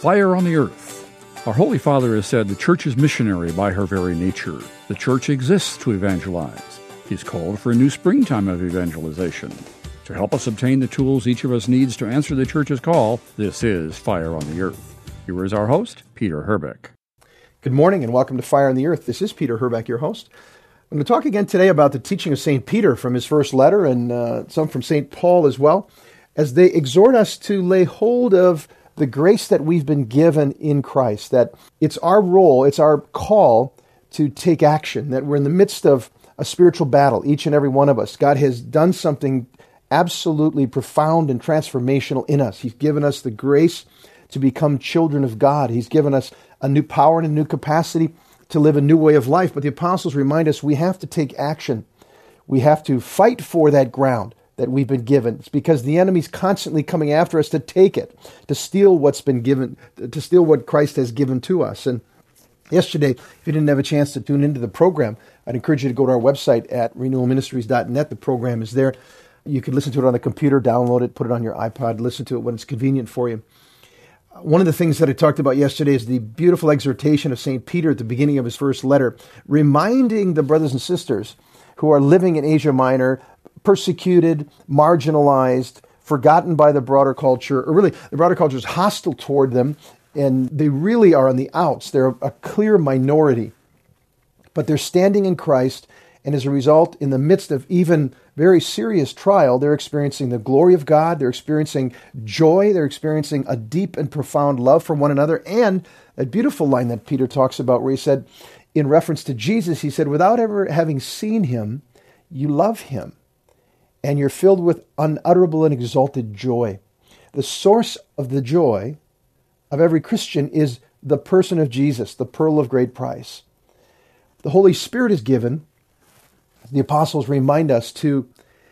Fire on the Earth. Our Holy Father has said the Church is missionary by her very nature. The Church exists to evangelize. He's called for a new springtime of evangelization. To help us obtain the tools each of us needs to answer the Church's call, this is Fire on the Earth. Here is our host, Peter Herbeck. Good morning and welcome to Fire on the Earth. This is Peter Herbeck, your host. I'm going to talk again today about the teaching of St. Peter from his first letter and some from St. Paul as well, as they exhort us to lay hold of the grace that we've been given in Christ, that it's our role, it's our call to take action, that we're in the midst of a spiritual battle, each and every one of us. God has done something absolutely profound and transformational in us. He's given us the grace to become children of God. He's given us a new power and a new capacity to live a new way of life. But the apostles remind us we have to take action. We have to fight for that ground that we've been given. It's because the enemy's constantly coming after us to take it, to steal what's been given, to steal what Christ has given to us. And yesterday, if you didn't have a chance to tune into the program, I'd encourage you to go to our website at renewalministries.net. The program is there. You can listen to it on the computer, download it, put it on your iPod, listen to it when it's convenient for you. One of the things that I talked about yesterday is the beautiful exhortation of St. Peter at the beginning of his first letter, reminding the brothers and sisters who are living in Asia Minor, persecuted, marginalized, forgotten by the broader culture, or really the broader culture is hostile toward them, and they really are on the outs. They're a clear minority, but they're standing in Christ, and as a result, in the midst of even very serious trial, they're experiencing the glory of God, they're experiencing joy, they're experiencing a deep and profound love for one another, and that beautiful line that Peter talks about where he said, in reference to Jesus, he said, without ever having seen him, you love him, and you're filled with unutterable and exalted joy. The source of the joy of every Christian is the person of Jesus, the pearl of great price. The Holy Spirit is given, the apostles remind us, to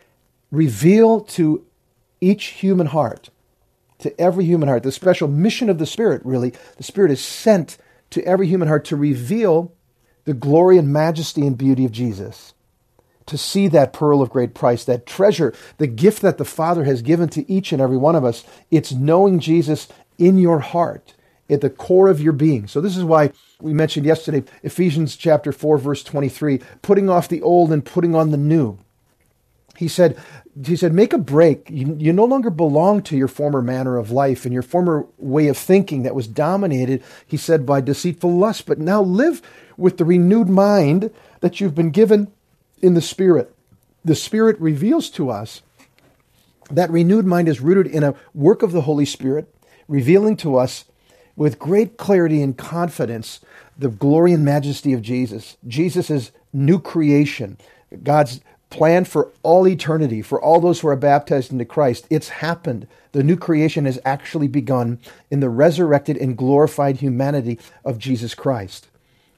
reveal to each human heart, to every human heart, the special mission of the Spirit, really. The Spirit is sent to every human heart to reveal the glory and majesty and beauty of Jesus, to see that pearl of great price, that treasure, the gift that the Father has given to each and every one of us. It's knowing Jesus in your heart, at the core of your being. So this is why we mentioned yesterday, Ephesians chapter 4, verse 23, putting off the old and putting on the new. He said, make a break. You no longer belong to your former manner of life and your former way of thinking that was dominated, he said, by deceitful lust, but now live with the renewed mind that you've been given in the Spirit. The Spirit reveals to us that renewed mind is rooted in a work of the Holy Spirit, revealing to us with great clarity and confidence the glory and majesty of Jesus. Jesus is new creation, God's plan for all eternity, for all those who are baptized into Christ. It's happened. The new creation has actually begun in the resurrected and glorified humanity of Jesus Christ.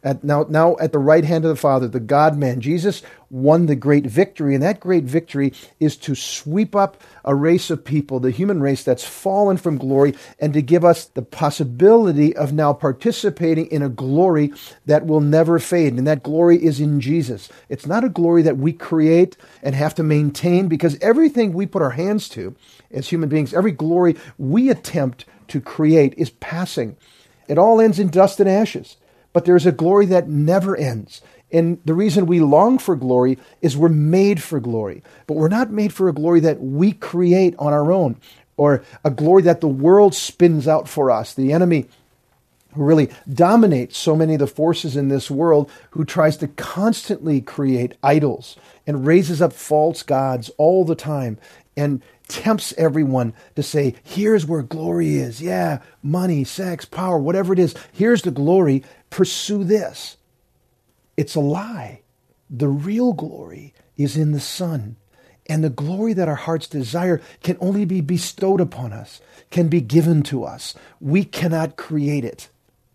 Now at the right hand of the Father, the God-man, Jesus won the great victory, and that great victory is to sweep up a race of people, the human race that's fallen from glory, and to give us the possibility of now participating in a glory that will never fade, and that glory is in Jesus. It's not a glory that we create and have to maintain, because everything we put our hands to as human beings, every glory we attempt to create is passing. It all ends in dust and ashes. But there's a glory that never ends. And the reason we long for glory is we're made for glory. But we're not made for a glory that we create on our own, or a glory that the world spins out for us. The enemy, who really dominates so many of the forces in this world, who tries to constantly create idols and raises up false gods all the time and tempts everyone to say, here's where glory is. Yeah, money, sex, power, whatever it is. Here's the glory. Pursue this. It's a lie. The real glory is in the Son. And the glory that our hearts desire can only be bestowed upon us, can be given to us. We cannot create it.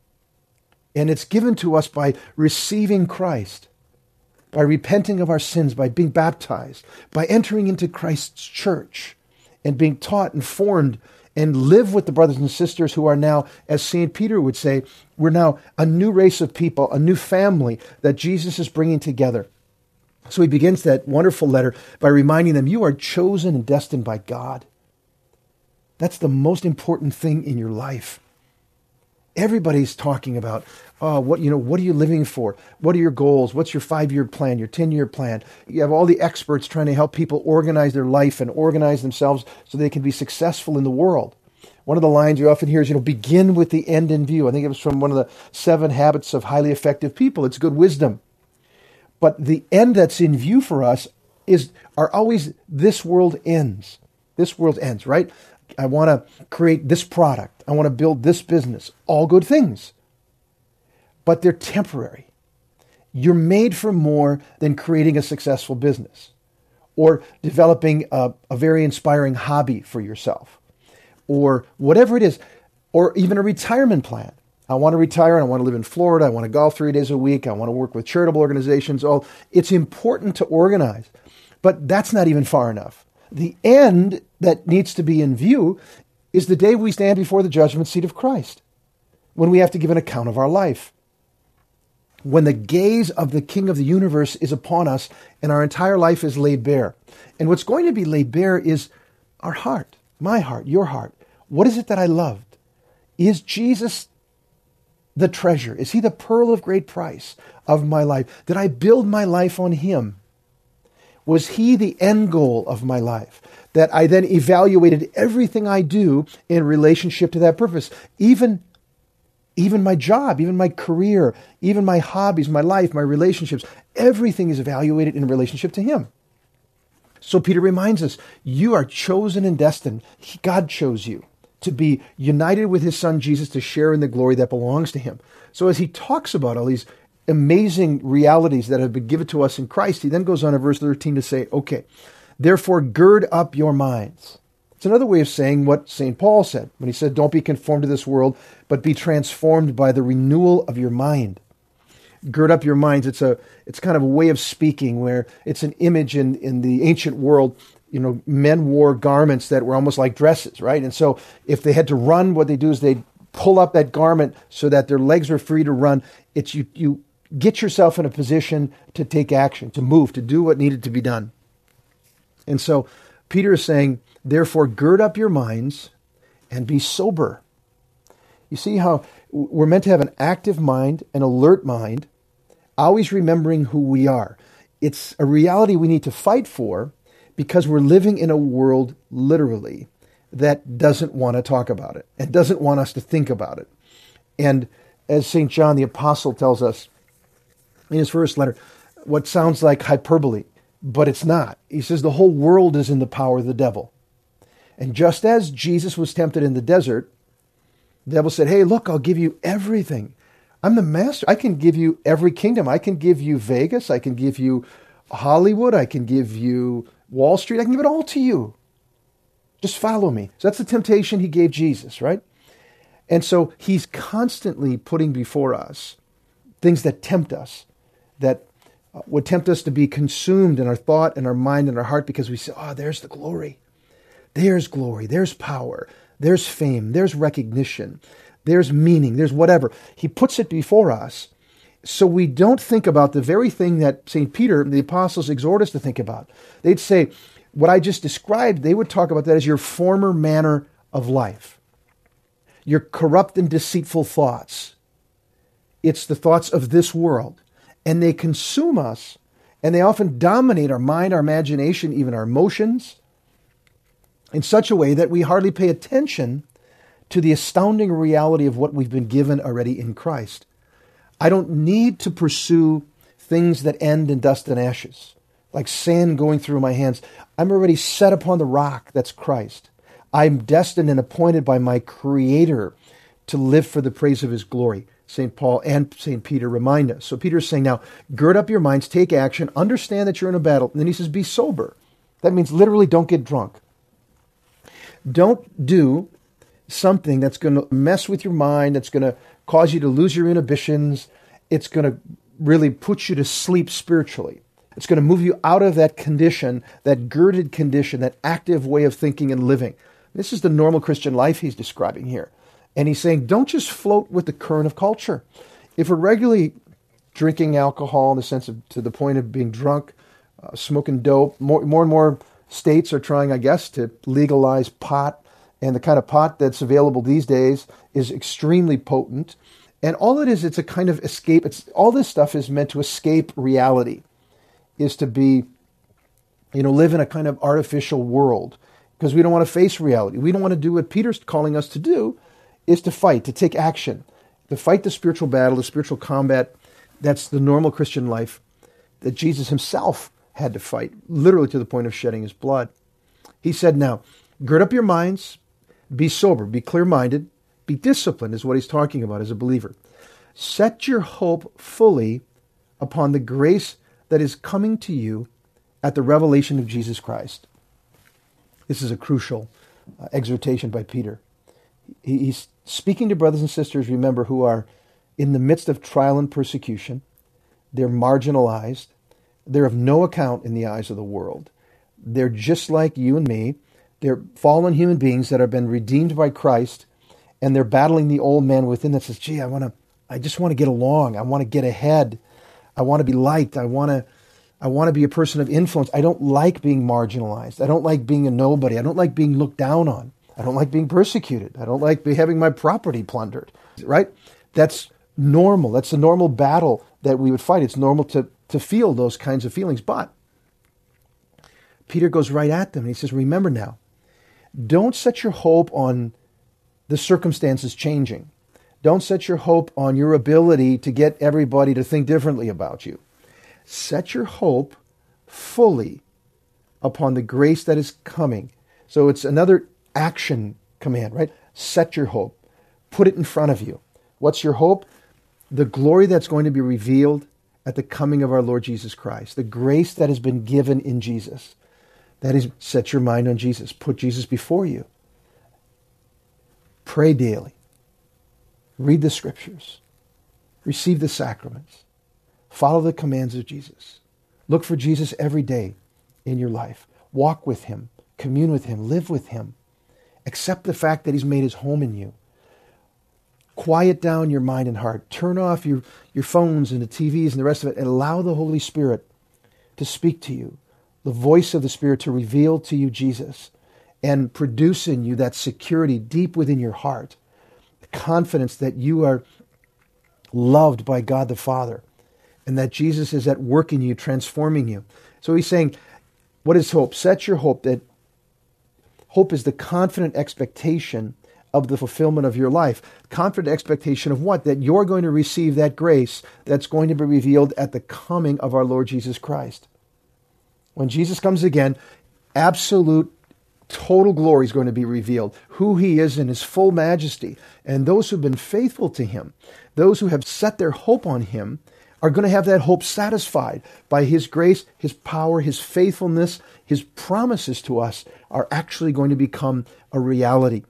And it's given to us by receiving Christ, by repenting of our sins, by being baptized, by entering into Christ's church and being taught and formed and live with the brothers and sisters who are now, as St. Peter would say, we're now a new race of people, a new family that Jesus is bringing together. So he begins that wonderful letter by reminding them, you are chosen and destined by God. That's the most important thing in your life. Everybody's talking about, what are you living for? What are your goals? What's your 5-year plan, your 10-year plan? You have all the experts trying to help people organize their life and organize themselves so they can be successful in the world. One of the lines you often hear is, begin with the end in view. I think it was from one of the 7 habits of highly effective people. It's good wisdom. But the end that's in view for us are always this world ends. This world ends, right? I want to create this product. I want to build this business. All good things. But they're temporary. You're made for more than creating a successful business or developing a very inspiring hobby for yourself or whatever it is, or even a retirement plan. I want to retire and I want to live in Florida. I want to golf 3 days a week. I want to work with charitable organizations. Oh, it's important to organize, but that's not even far enough. The end that needs to be in view is the day we stand before the judgment seat of Christ, when we have to give an account of our life, when the gaze of the King of the universe is upon us and our entire life is laid bare. And what's going to be laid bare is our heart, my heart, your heart. What is it that I loved? Is Jesus the treasure? Is he the pearl of great price of my life? Did I build my life on him? Was he the end goal of my life? That I then evaluated everything I do in relationship to that purpose. Even my job, even my career, even my hobbies, my life, my relationships, everything is evaluated in relationship to him. So Peter reminds us, you are chosen and destined. God chose you to be united with his son Jesus to share in the glory that belongs to him. So as he talks about all these amazing realities that have been given to us in Christ, he then goes on in verse 13 to say, okay, therefore gird up your minds. It's another way of saying what St. Paul said when he said, don't be conformed to this world, but be transformed by the renewal of your mind. Gird up your minds. It's kind of a way of speaking where it's an image in the ancient world. Men wore garments that were almost like dresses, right? And so if they had to run, what they do is they pull up that garment so that their legs were free to run. It's you get yourself in a position to take action, to move, to do what needed to be done. And so Peter is saying, therefore, gird up your minds and be sober. You see how we're meant to have an active mind, an alert mind, always remembering who we are. It's a reality we need to fight for because we're living in a world, literally, that doesn't want to talk about it and doesn't want us to think about it. And as St. John the Apostle tells us in his first letter, what sounds like hyperbole, but it's not. He says the whole world is in the power of the devil. And just as Jesus was tempted in the desert, the devil said, hey, look, I'll give you everything. I'm the master. I can give you every kingdom. I can give you Vegas. I can give you Hollywood. I can give you Wall Street. I can give it all to you. Just follow me. So that's the temptation he gave Jesus, right? And so he's constantly putting before us things that tempt us, that would tempt us to be consumed in our thought and our mind and our heart because we say, oh, there's the glory. There's glory. There's power. There's fame. There's recognition. There's meaning. There's whatever. He puts it before us so we don't think about the very thing that St. Peter, the apostles, exhort us to think about. They'd say, what I just described, they would talk about that as your former manner of life, your corrupt and deceitful thoughts. It's the thoughts of this world. And they consume us, and they often dominate our mind, our imagination, even our emotions, in such a way that we hardly pay attention to the astounding reality of what we've been given already in Christ. I don't need to pursue things that end in dust and ashes, like sand going through my hands. I'm already set upon the rock that's Christ. I'm destined and appointed by my Creator to live for the praise of his glory. St. Paul and St. Peter remind us. So Peter's saying now, gird up your minds, take action, understand that you're in a battle. And then he says, be sober. That means literally don't get drunk. Don't do something that's going to mess with your mind, that's going to cause you to lose your inhibitions. It's going to really put you to sleep spiritually. It's going to move you out of that condition, that girded condition, that active way of thinking and living. This is the normal Christian life he's describing here. And he's saying, don't just float with the current of culture. If we're regularly drinking alcohol in the sense of to the point of being drunk, smoking dope, more and more states are trying, I guess, to legalize pot And the kind of pot that's available these days is extremely potent. And all it is, it's a kind of escape. All this stuff is meant to escape reality, is to be, live in a kind of artificial world, because we don't want to face reality. We don't want to do what Peter's calling us to do, is to fight, to take action, to fight the spiritual battle, the spiritual combat. That's the normal Christian life that Jesus himself had to fight, literally to the point of shedding his blood. He said, now, gird up your minds, be sober, be clear-minded, be disciplined, is what he's talking about as a believer. Set your hope fully upon the grace that is coming to you at the revelation of Jesus Christ. This is a crucial exhortation by Peter. He's speaking to brothers and sisters, remember, who are in the midst of trial and persecution. They're marginalized. They're of no account in the eyes of the world. They're just like you and me. They're fallen human beings that have been redeemed by Christ, and they're battling the old man within that says, gee, I just want to get along. I want to get ahead. I want to be liked. I want to be a person of influence. I don't like being marginalized. I don't like being a nobody. I don't like being looked down on. I don't like being persecuted. I don't like having my property plundered, right? That's normal. That's the normal battle that we would fight. It's normal to feel those kinds of feelings. But Peter goes right at them and he says, remember now, don't set your hope on the circumstances changing. Don't set your hope on your ability to get everybody to think differently about you. Set your hope fully upon the grace that is coming. So it's another action command, right? Set your hope. Put it in front of you. What's your hope? The glory that's going to be revealed at the coming of our Lord Jesus Christ. The grace that has been given in Jesus. That is, set your mind on Jesus. Put Jesus before you. Pray daily. Read the scriptures. Receive the sacraments. Follow the commands of Jesus. Look for Jesus every day in your life. Walk with him. Commune with him. Live with him. Accept the fact that he's made his home in you. Quiet down your mind and heart. Turn off your phones and the TVs and the rest of it, and allow the Holy Spirit to speak to you. The voice of the Spirit to reveal to you Jesus and produce in you that security deep within your heart. The confidence that you are loved by God the Father and that Jesus is at work in you, transforming you. So he's saying, what is hope? Set your hope. That hope is the confident expectation of the fulfillment of your life. Confident expectation of what? That you're going to receive that grace that's going to be revealed at the coming of our Lord Jesus Christ. When Jesus comes again, absolute, total glory is going to be revealed. Who he is in his full majesty. And those who've been faithful to him, those who have set their hope on him, are going to have that hope satisfied by his grace, his power, his faithfulness. His promises to us are actually going to become a reality.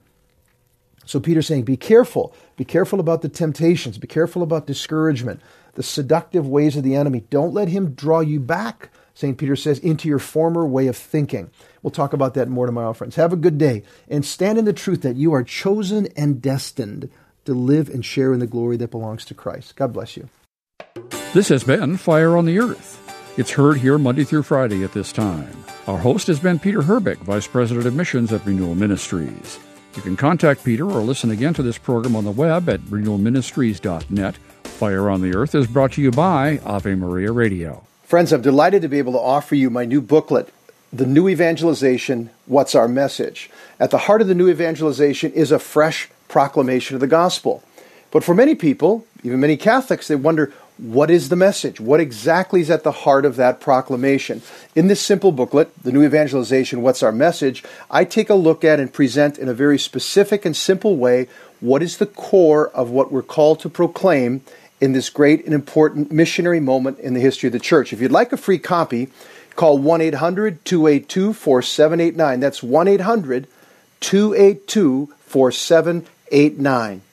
So Peter's saying, be careful. Be careful about the temptations. Be careful about discouragement, the seductive ways of the enemy. Don't let him draw you back, St. Peter says, into your former way of thinking. We'll talk about that more tomorrow, friends. Have a good day, and stand in the truth that you are chosen and destined to live and share in the glory that belongs to Christ. God bless you. This has been Fire on the Earth. It's heard here Monday through Friday at this time. Our host has been Peter Herbeck, Vice President of Missions at Renewal Ministries. You can contact Peter or listen again to this program on the web at renewalministries.net. Fire on the Earth is brought to you by Ave Maria Radio. Friends, I'm delighted to be able to offer you my new booklet, The New Evangelization, What's Our Message? At the heart of the new evangelization is a fresh proclamation of the gospel. But for many people, even many Catholics, they wonder, what is the message? What exactly is at the heart of that proclamation? In this simple booklet, The New Evangelization, What's Our Message? I take a look at and present in a very specific and simple way what is the core of what we're called to proclaim in this great and important missionary moment in the history of the church. If you'd like a free copy, call 1-800-282-4789. That's 1-800-282-4789.